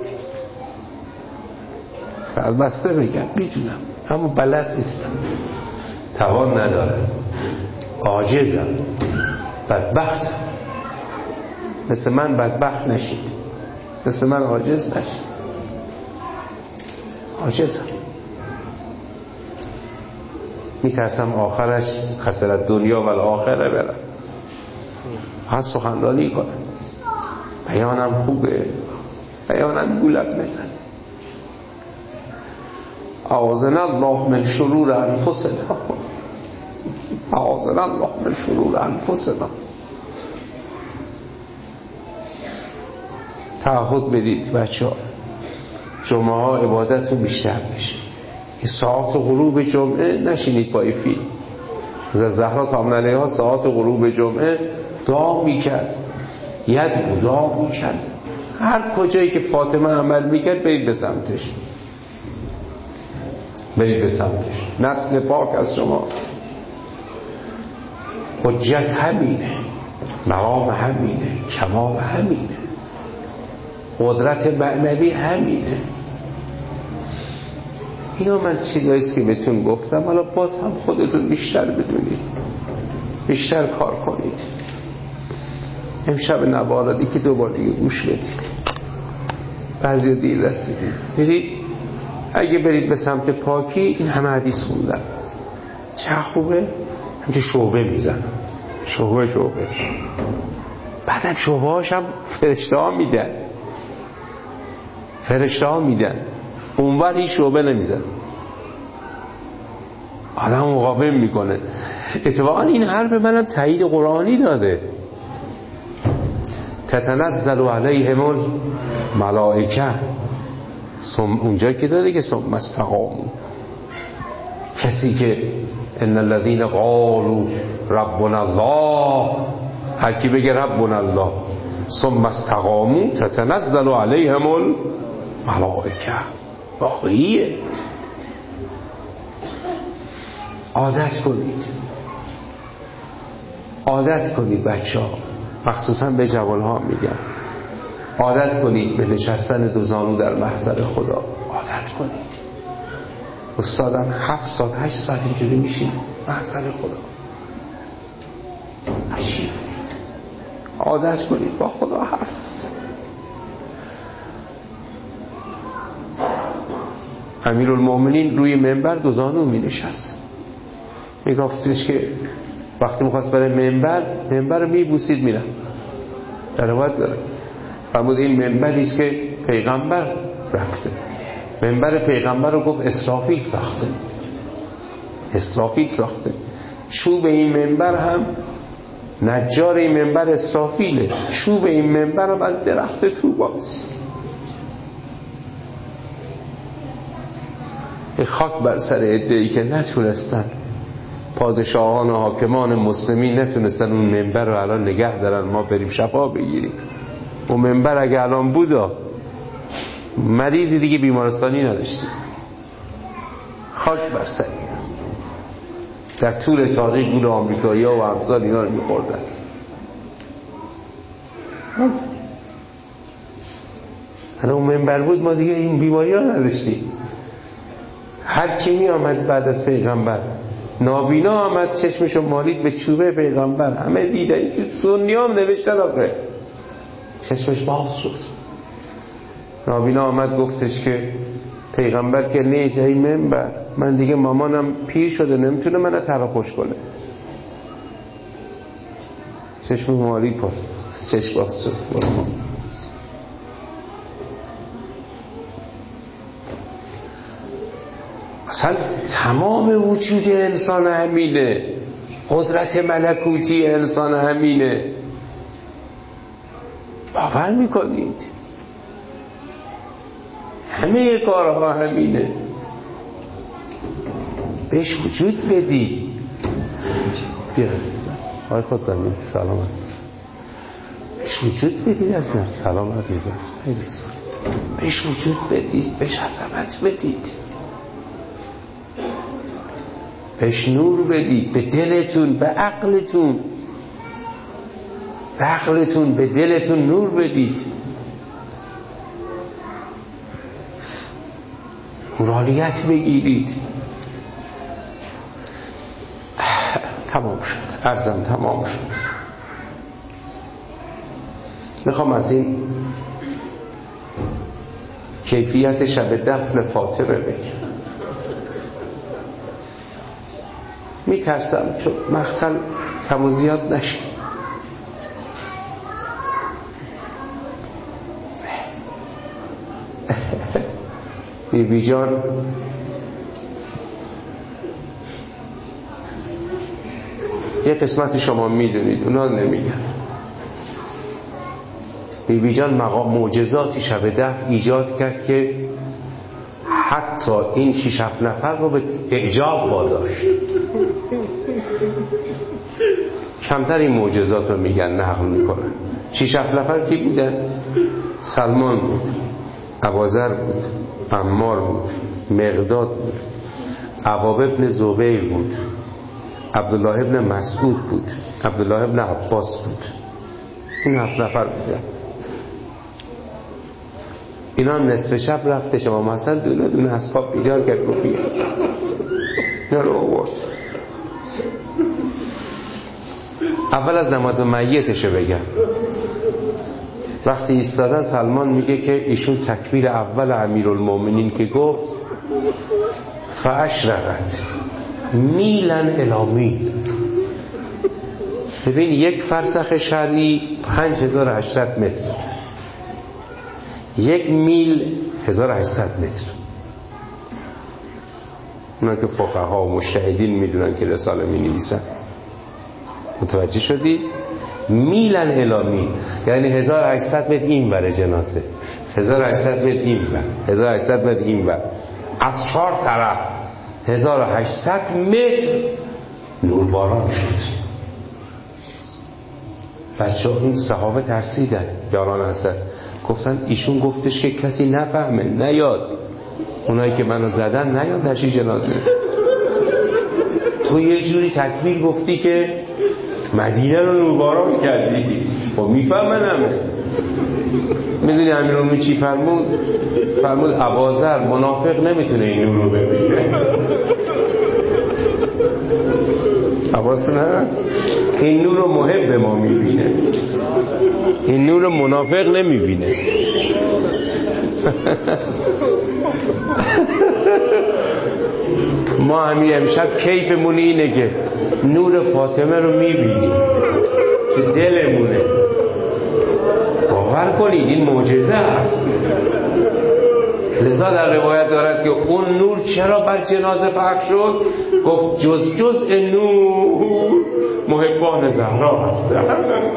سربسته بگم میدونم، اما بلد نیستم، توان ندارم، عاجزم، بدبختم. مثل من بدبخت نشید، مثل من عاجز نشید. عاجزم، میترسم آخرش خسارت دنیا و آخره برم. من سخنرانی کنم، بیانم خوبه، بیانم گولب نزن. اعاذنا الله من شرور انفسنا، اعاذنا الله من شرور انفسنا. تعهد بدید بچه ها، جمعه ها عبادت رو بیشتر بشه. این ساعت غروب جمعه نشینید پای فیلم. زهرا سلام علیها ساعت غروب جمعه دعا میکرد، ید بود دعا میکرد. هر کجایی که فاطمه عمل میکرد برید به سمتش، برید به سمتش. نسل پاک از شماست. حجت همینه، مقام همینه، کمال همینه، قدرت معنوی همینه. اینا من چیزاییست که بهتون گفتم. حالا باز هم خودتون بیشتر بدونید، بیشتر کار کنید. امشب نوارادی که دوبار دیگه گوش بدید. بعضی دیر رسیدید. برید اگه برید به سمت پاکی، این همه حدیث خوندم چه خوبه. همچه شعبه میزن، شعبه شعبه. بعدم شعبه هاشم فرشته ها میدن، فرشته ها میدن. اونور هیچ شعبه نمیزن، آدم مقابل میکنه. اتفاقا این حرف منم تایید قرآنی داده. تتنزل علیهم الملائکه، اونجا که داده که ثم استقاموا. کسی که ان الذين قالوا ربنا الله، هر کی بگه ربنا الله ثم استقاموا تتنزل علیهم الملائکه، واقعیه. عادت کنید، عادت کنید بچه ها، مخصوصا به جوان ها میگم، عادت کنید به نشستن دو زانو در محضر خدا. عادت کنید. استادم هفت ساعت هشت ساعت اینجوری میشین محضر خدا. عجیب. عادت کنید با خدا حرف بزنید. امیرالمومنین روی منبر دو زانو می نشست، می گفتش که وقتی میخواست برای منبر، منبر رو می بوسید میرم. در روایت داره فرمود این منبریست که پیغمبر رفته. منبر پیغمبر رو گفت اسرافیل ساخته، اسرافیل ساخته. چوب این منبر هم نجار این منبر اسرافیله، چوب این منبر هم از درخت توباست. خاک بر سر عده‌ای که نتونستن، پادشاهان و حاکمان مسلمین نتونستن اون منبر رو الان نگه دارن، ما بریم شفا بگیریم. اون منبر اگه الان بودا مریضی دیگه بیمارستانی نداشتیم. خاک بر سر. در طول تاریخ گول آمریکایی ها و امثال اینا رو میخوردن. الان اون منبر بود ما دیگه این بیماری ها نداشتیم. هر کی می آمد بعد از پیغمبر نابینا آمد چشمشو مالید به چوبه پیغمبر، همه دیدن. این تو سنی هم نوشتن آقه چشمش باز شد. نابینا آمد گفتش که پیغمبر که نیست ای منبر، من دیگه مامانم پیر شده نمیتونه منو ترا خوش کنه. چشم مالید پا چشم باز شد. اصلا تمام وجود انسان همینه، قدرت ملکوتی انسان همینه. باور میکنید؟ همه کارها همینه. بهش وجود بدی. بیاد آقای خود داریم سلام عزیزم. بهش وجود بدید عزیزم. سلام عزیزم. بهش وجود بدید، بهش عظمت بدید. بهش نور بدید، به دلتون، به عقلتون، به عقلتون، به دلتون نور بدید. مورالیت بگیرید. تمام شد، عرضم تمام شد. میخوام از این کیفیت شب دفن فاطمه بگم. میترسم چون مقتل کم و زیاد نشه. بی بی جان یه قسمت شما میدونید، اونا نمیگن. بی بی جان مقام معجزاتی شب دفن ایجاد کرد که حتی این شش هفت نفر رو به اعجاب واداشت. کمتر این معجزات رو میگن، نقل میکنن. شش هفت نفر کی بودن؟ سلمان بود، ابوذر بود، عمار بود، مقداد بود، عباب ابن زبیر بود، عبدالله ابن مسعود بود، عبدالله ابن عباس بود. این هفت نفر بودن. اینا هم نصف شب رفته شما حسن دونه دونه از خواب بیدار کرد رو بیاد، اینا رو آورد. اول از نماز میتشو بگم. وقتی ایستادن سلمان میگه که ایشون تکبیر اول امیرالمومنین که گفت فاشرقت میلن الی میل. ببین یک فرسخ شرعی پنج هزار و هشتصد متر، یک میل هزار و هشتصد متر. اونا که فقها و مجتهدین میدونن که رساله می نویسن. متوجه شدید؟ میلن الی میل یعنی هزار و هشتصد متر این ور جنازه، هزار و هشتصد متر این ور، هزار و هشتصد متر این ور، از چهار طرف هزار و هشتصد متر نورباران شد. بچه ها این صحابه ترسیدن، یاران هستن، گفتن ایشون گفتش که کسی نفهمه، نیاد. اونایی که منو زدن نیاد نشی جنازه. تو یه جوری تکبیر گفتی که مدینه رو نورباران کردی، خب میفهمن همه. میدونی امیرالمومنین چی فرمود؟ فرمود ابوذر منافق نمیتونه این نور رو ببینه. حواستون هست؟ این نور رو محب ما میبینه، این نور رو منافق نمیبینه. ما همین امشب کیفمون اینه که نور فاطمه رو میبینیم که دلمونه. باور کنید این معجزه است. لذا در روایت دارد که اون نور چرا بر جنازه پخش شد؟ گفت جز جز نور محبان زهرا هستند.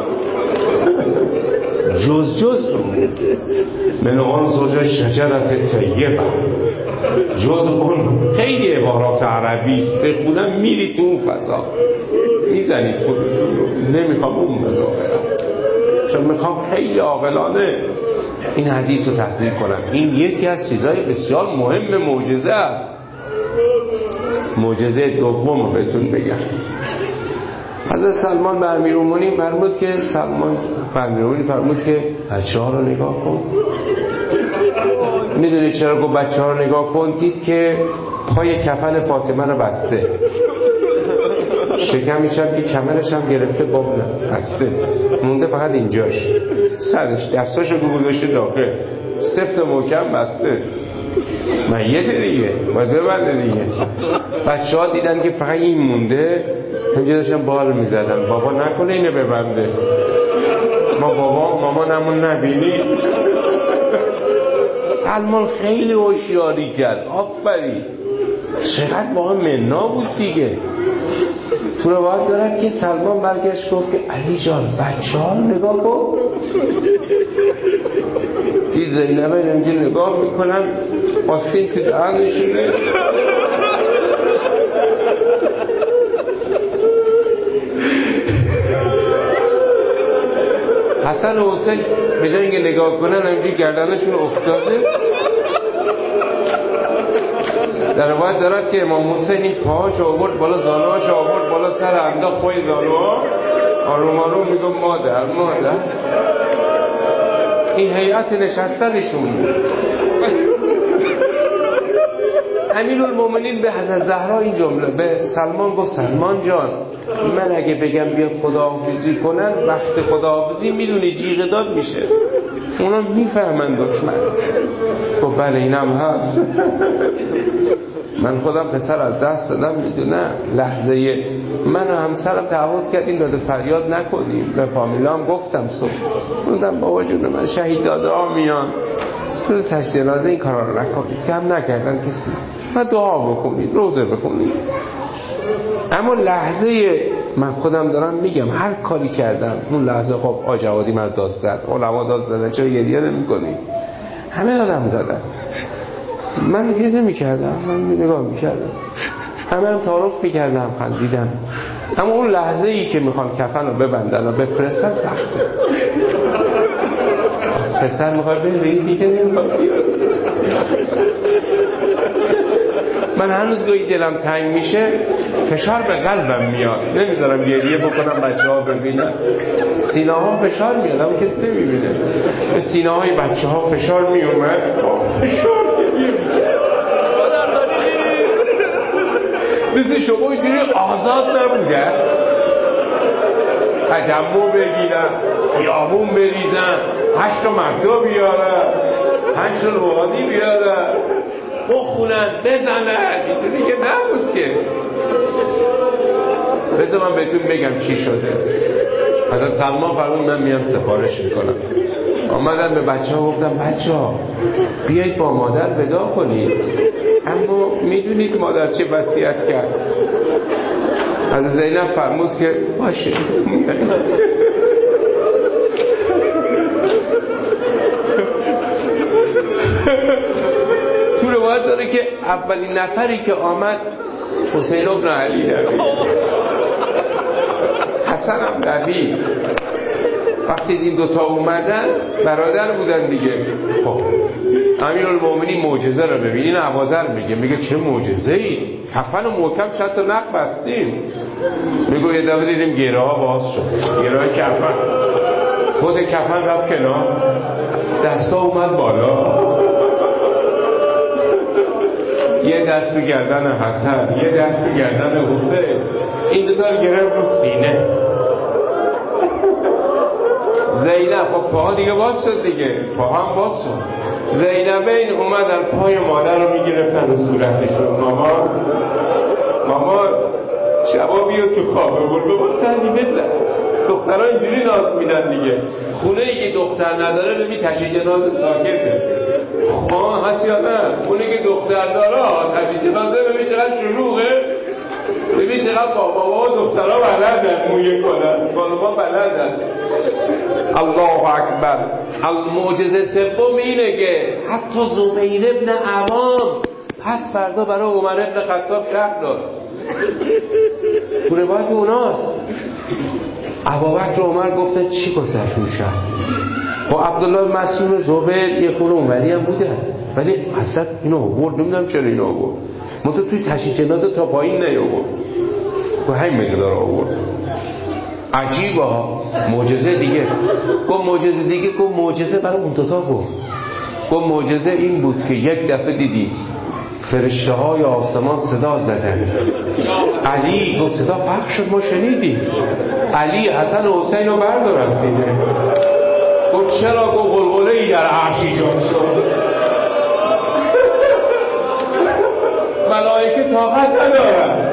جز جز من آن زوج شجرت طیبه، جز اون. خیلی عبارات عربی است، بخونم میرید تو اون فضا میزنید خودتون رو. نمیخوام اون فضا برم چون میخوام خیلی عاقلانه این حدیث رو تحلیل کنم. این یکی از چیزهای بسیار مهم معجزه است. معجزه دوم رو بهتون بگم. حضرت سلمان به امیرالمومنین فرمود که سلمان به امیرالمومنین فرمود که بچه‌ها رو نگاه کن. میدونی چرا گفت بچه‌ها رو نگاه کن؟ دید که پای کفن فاطمه رو بسته، شکمش هم که کمرش هم گرفته با بسته مونده، فقط اینجاش سرش، دستاشو گذاشته داخل، سفت و محکم بسته. میته دیگه باید ببنده دیگه. بچه ها دیدن که فقط این مونده، همجا داشتن بال میزدن بابا نکنه اینو ببنده، ما بابا مامانمون نبینیم. سلمان خیلی هوشیاری کرد، آفرین، چقدر با هم منا بود دیگه. تو روایت دارد که سلمان برگشت گفت که علی جان بچه ها رو نگاه کن. دید زینبه اینجا نگاه میکنن، آستین تو دهنشونه. حسن و حسین به جای اینکه نگاه کنن همینجوری گردنشون افتاده در روایت دارد که امام حسین این پاهاش آورد بالا، زانوهاش آورد بالا، سر انداخت پای زانوها، آروم آروم میگم مادر مادر. این هیئت نشستنشون بود. امیرالمومنین به حضرت زهرا این جمله به سلمان گفت سلمان جان من اگه بگم بیا خداحافظی کنن وقت خداحافظی میدونی جیغ داد میشه، اونا میفهمن دشمن. خب بله اینم هست. من خودم پسر از دست دادم میدونم، لحظه من و همسرم تعهد کردیم داده فریاد نکنیم، به فامیلام گفتم صبح گفتم بابا جون من شهید داده ها میان روز تشت جنازه این کارا رو نکنید، کم نکردن کسی، و دعا بکنید روزه بخونید. اما لحظه من خودم دارم میگم هر کاری کردم اون لحظه خب آجوادی من داد زد، علما داد زدن، چرا گریه نمی‌کنی؟ همه دادم زدن، من گریه نمی‌کردم، من نگاه می‌کردم، همه هم تعارف می‌کردم، خندیدم. اما اون لحظه ای که میخوان کفن رو ببندن و بفرستن سخته. پسر میخواد بری دیگه نمیخواد بیاد. من هنوز گاهی دلم تنگ میشه فشار به قلبم میاد، نمیذارم گریه بکنم بچه ها ببینن، سینه ها فشار میاد اما کسی نمیبینه، به سینه های بچه ها فشار میومد، فشار گریه مثل شما اینجوری آزاد نبوده، تجمع بگیرن، خیابون بریزن، هشت مکتب بیارن، هشت روحانی بیارن، بخونن، بزنن، اینجوری که نبود که. بذار من بهتون بگم چی شده. حضرت سلمان فرمود من میام سفارش میکنم. آمدن به بچه ها گفتم بچه ها بیایید با مادر ودا کنید، اما میدونید مادر چه وصیت کرد؟ از زینب فرمود که باشه. تو روایت داره که اولین نفری که آمد حسین ابن علی نبی، حسن هم نبی. وقتی این دوتا اومدن برادر بودن دیگه. خب امیرالمومنین معجزه رو ببین، این ابوذر میگه میگه چه معجزه‌ای، کفن و محکم چند تا نق بستیم. میگه یه دفعه دیدیم گره ها باز شد، گره های کفن، خود کفن رفت کنار، دستا اومد بالا، یه دست تو گردن حسن، یه دست تو گردن حسین، این دوتا رو گرفت رو سینه. زینب خب پاها دیگه باز شد دیگه، پاها هم باز شد. زینبین اومدن پای مادر رو میگرفتن رو صورتشون، مامان مامان شبا بیا تو خوابه بود بابا سردی بزن. دخترها اینجوری ناز میدن دیگه. خونه ای که دختر نداره ببین تشییع جنازه ساکته. آه هست یا نه؟ خونه که دختر داره تشییع جنازه ببین چقدر شلوغه، ببین چقدر بابا و دخترها بلدن مویه کنن، خانوما بلدن. الله اکبر. المعجزه سوم اینه که حتی زبیر ابن عوام پس فردا برای عمر ابن خطاب شهر داد. تو روایت اوناست. ابوبکر و عمر گفتن چی گذشت شهر؟ با عبدالله مسعود زبیر یک خونه اونوری هم بودن، ولی حضرت اینو آورد، نمیدونم چرا اینو آورد، منتها توی تشییع جنازه تا پایین نیاورد، تو همین مقدار آورد. عجیبه ها. معجزه دیگه گفت، معجزه دیگه گفت، معجزه برای اون دوتا گفت گفت معجزه این بود که یک دفعه دیدی فرشته های آسمان صدا زدن، علی گفت صدا پخش شد ما شنیدیم، علی حسن و حسین رو بردار از سینه. گفت چرا؟ گفت غلغله ای در عرش ایجاد شد. ملائکه طاقت ندارن.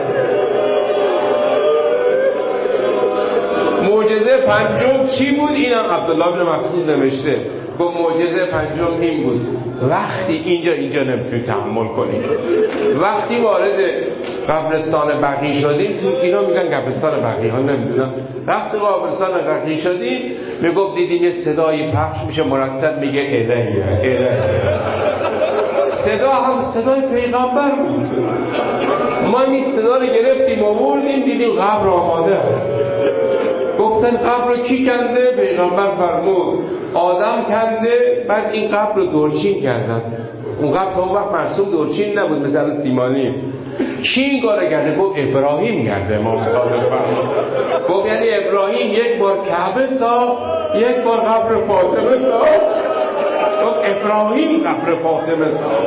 معجزه پنجم چی بود؟ اینم عبدالله بن مسعود نوشته. گفت معجزه پنجم این بود، وقتی اینجا اینجا نمیتونی تحمل کنی، وقتی وارد قبرستان بقیع شدیم، تو اینا میگن قبرستان بقیع، ها نمیدونم، وقتی قبرستان بقیع شدیم میگفت دیدیم یه صدایی پخش میشه مرتب میگه الهیه الهیه. صدا هم صدای پیغمبر بود. ما این صدا رو گرفتیم آوردیم دیدیم قبر آماده است. گفتن قبر رو کی کنده؟ پیغمبر فرمود آدم کنده، بعد این قبر رو دورچین کردن. اونقدر تا اون وقت مرسوم دورچین نبود مثل سیمانی. کی این کار کرده؟ گفت ابراهیم کرده. امام صادق فرمود گفت یعنی ابراهیم یک بار کعبه ساخت، یک بار قبر فاطمه ساخت. گفت ابراهیم قبر فاطمه ساخت.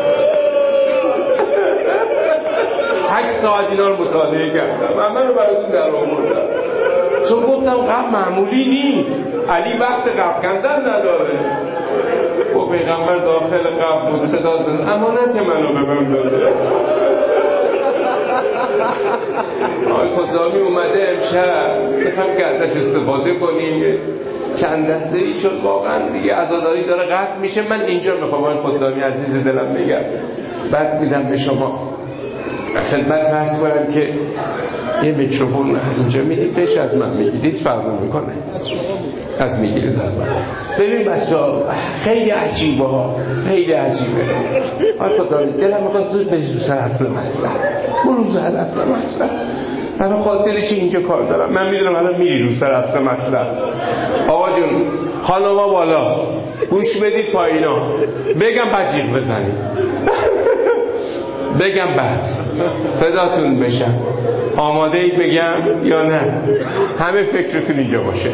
هشت ساعت اینا رو مطالعه کردم. من منو براتون در آوردم چون گفتم قبر معمولی نیست. علی وقت قبر کندن نداره. و پیغمبر داخل قبر بود صدا زد امانت منو به من داده. آقای خدامی اومده امشب میخوام که ازش استفاده کنیم چند لحظه ای، چون واقعا دیگه عزاداری داره قطع میشه. من اینجا میخوام آقای خدامی عزیز دلم بگم، بعد میدم به شما. خدمت فرض کنم که یه میکروفون اینجا میدید بهش از من میگیدید فرق میکنه از میگیرید از من. ببین بچه‌ها خیلی عجیبه ها، خیلی عجیبه. آقای خدامی دلم میخواست زود بهش رو سر اصل مطلب برو سر اصل مطلب. من خاطر چی اینجا کار دارم؟ من میدونم الان میری رو سر اصل مطلب. آقا جون خانما بالا گوش بدید پایینا بگم بعد جیغ بزنید بگم بعد فداتون بشم. آماده اید بگم یا نه؟ همه فکرتون اینجا باشه.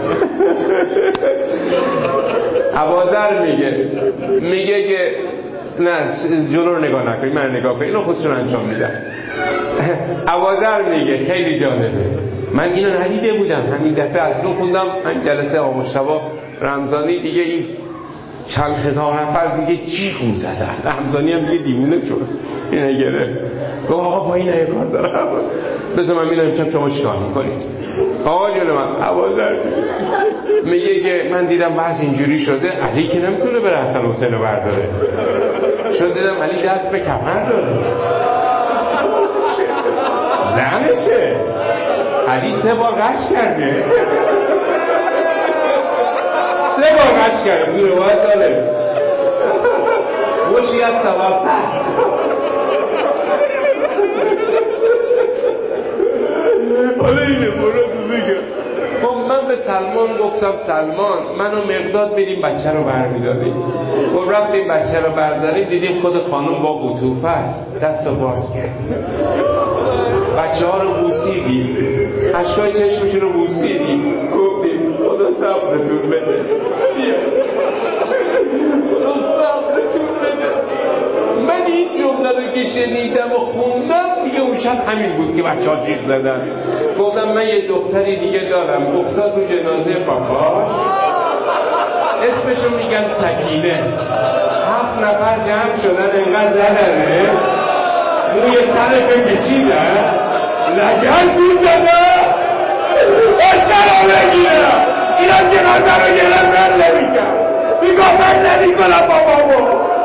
ابوذر میگه میگه که نه جلو رو نگاه نکنید، من نگاه کنید، اینو خودشون انجام میدن. ابوذر میگه خیلی جالبه، من اینو ندیده بودم، همین دفعه از رو خوندم. من جلسه آقا مجتبی رمضانی دیگه این چند هزار نفر دیگه جیغ می‌زدن. رمضانی هم دیگه دیوونه شد، اینو گرفت گفت آقا با این یه کار دارم، بذار من می‌بینم امشب شما چیکار می‌کنید. آقا جون من ابوذر میگه که من دیدم بحث اینجوری شده، علی که نمیتونه بره حسن حسین رو برداره، چون دیدم علی دست به کفن داره زنشه. علی سه بار غش کرده سه بار غش کرده تو روایت داره وشی از سواسه. حالا اینه برو تو بگم. خب من به سلمان گفتم سلمان منو مقداد بریم بچه رو برمیداریم. خب رفتیم بچه رو برداریم، دیدیم خود خانم با قطوفت دست رو باز کرد، بچه ها رو بوسیدیم، اشکای چشمشون رو بوسیدیم، گفتیم خدا صبرتون بده، خدا صبرتون بده. من این جمله رو که شنیدم و خوندم دیگه اون شب همین بود که بچه ها جیغ زدن. گفتم من یه دختری دیگه دارم افتاد رو جنازه باباش، اسمشو میگن سکینه. هفت نفر جمع شدن انقدر زدنش، موی سرشو کشیدن، لگن میزدن اشترا بگیرم. اینا جنازه رو گرم من نمیگم، میگم من نمیکنم بابامو.